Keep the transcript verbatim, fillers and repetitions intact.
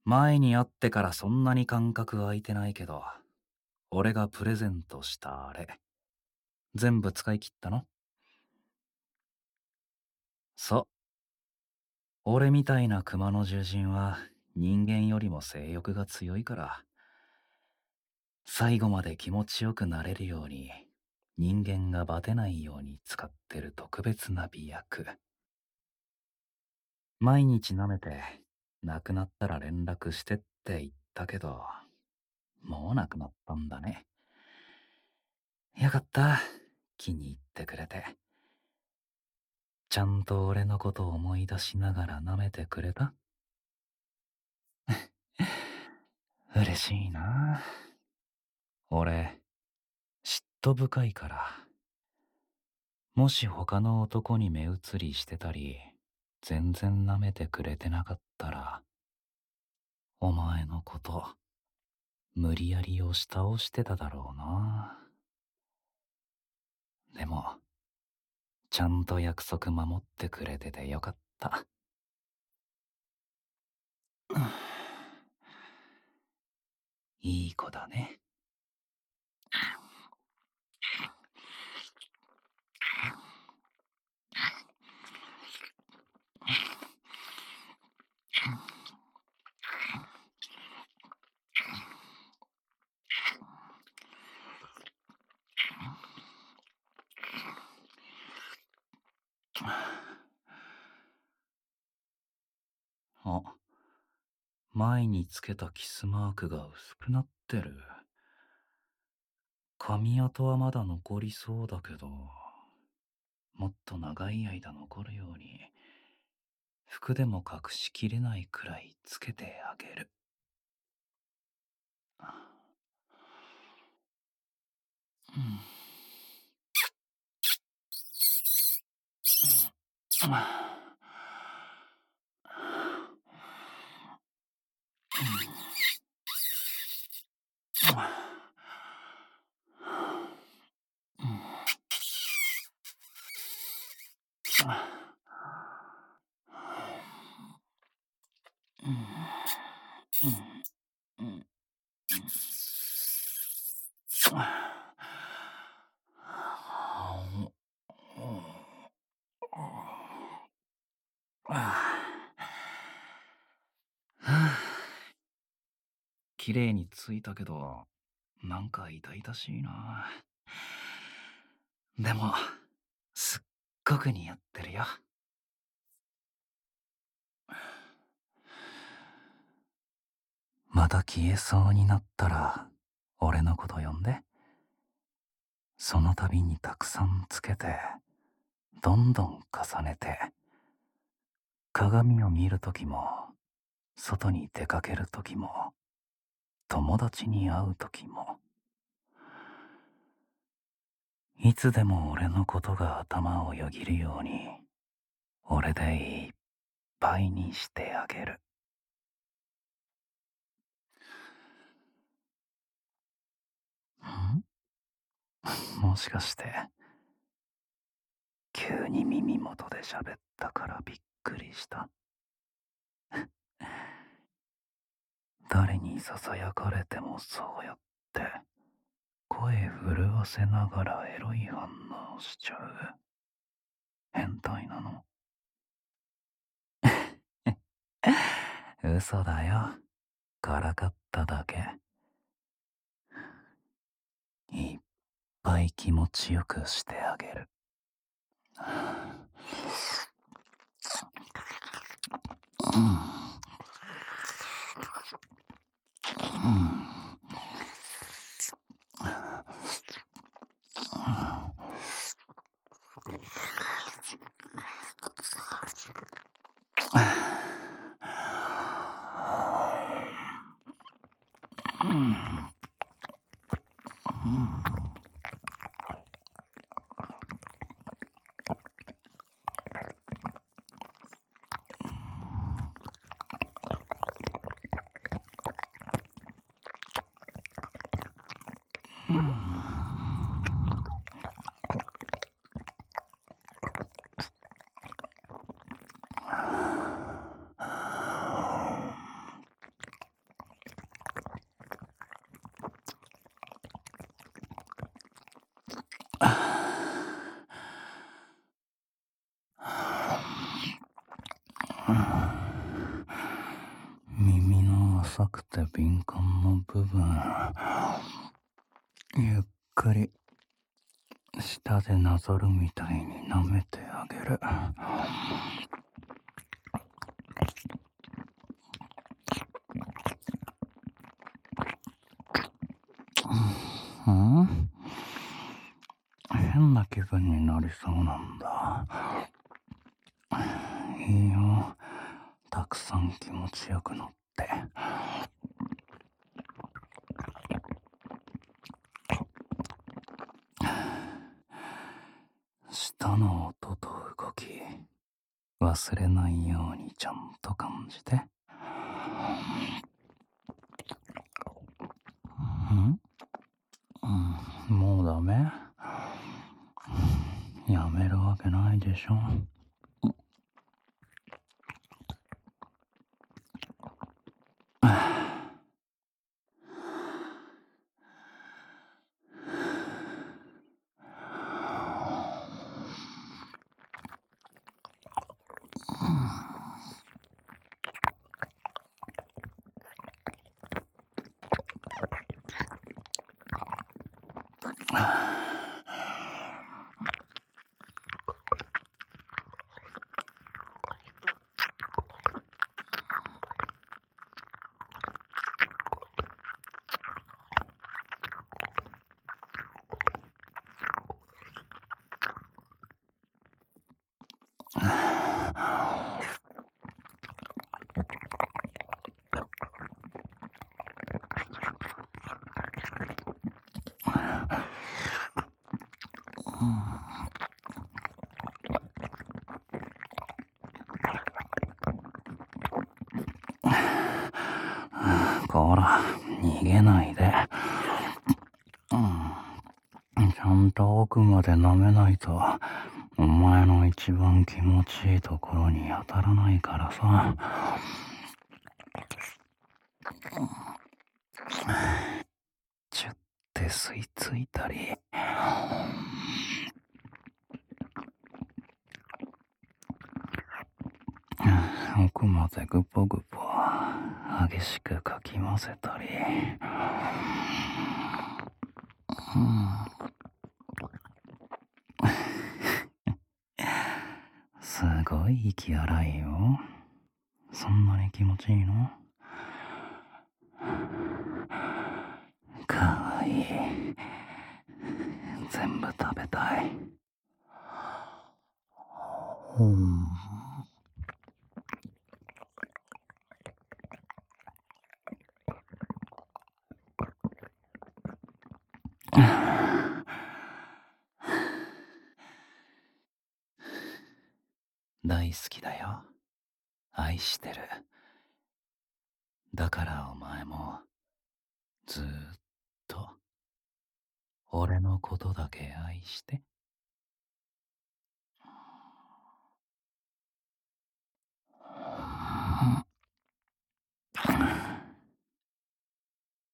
前に会ってからそんなに間隔空いてないけど、俺がプレゼントしたあれ、全部使い切ったの？そう。俺みたいな熊の獣人は人間よりも性欲が強いから、最後まで気持ちよくなれるように、人間がバテないように使ってる特別な美薬。毎日舐めて、亡くなったら連絡してって言ったけど、もう亡くなったんだね。よかった。気に入ってくれて。ちゃんと俺のことを思い出しながら舐めてくれた？嬉しいな。俺、嫉妬深いから。もし他の男に目移りしてたり、全然舐めてくれてなかったら、お前のこと、無理やり押し倒してただろうな。でも、ちゃんと約束守ってくれててよかった。いい子だね。あ、前につけたキスマークが薄くなってる。髪跡はまだ残りそうだけど、もっと長い間残るように、服でも隠しきれないくらいつけてあげる。うん。綺麗についたけど、なんか痛々しいな。でも、すっごく似合ってるよ。また消えそうになったら、俺のこと呼んで。その度にたくさんつけて、どんどん重ねて、鏡を見るときも、外に出かけるときも、友達に会うときも、いつでも俺のことが頭をよぎるように、俺でいっぱいにしてあげる。ん？もしかして、急に耳元で喋ったからびっくりした？誰に囁かれてもそうやって、声震わせながらエロい反応しちゃう。変態なの？嘘だよ。からかっただけ。いっぱい気持ちよくしてあげる。うん。うん。 耳の浅くて敏感な部分、ゆっくり舌でなぞるみたいに舐めてあげる。うん？変な気分になりそうなんだ。いいよ。たくさん気持ちよく乗って。舌の音と動き、忘れないようにちゃんと感じて。ん？うん、もうダメ？やめるわけないでしょ。こら、逃げないで。うん、ちゃんと奥まで舐めないと、お前の一番気持ちいいところに当たらないからさ。チュって吸い付いたり。奥までぐぽぐぽ激しくかき混ぜたり。うん、すごい息荒いよ。そんなに気持ちいいの？かわいい。全部食べたい。うん。大好きだよ。愛してる。だからお前もずーっと俺のことだけ愛して。